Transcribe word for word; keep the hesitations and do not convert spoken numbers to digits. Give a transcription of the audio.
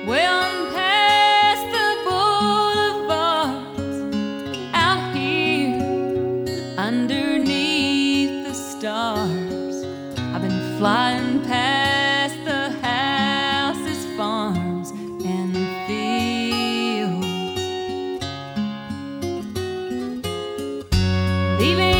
way on past the boulevards, out here underneath the stars. I've been flying past the houses, farms, and fields, leaving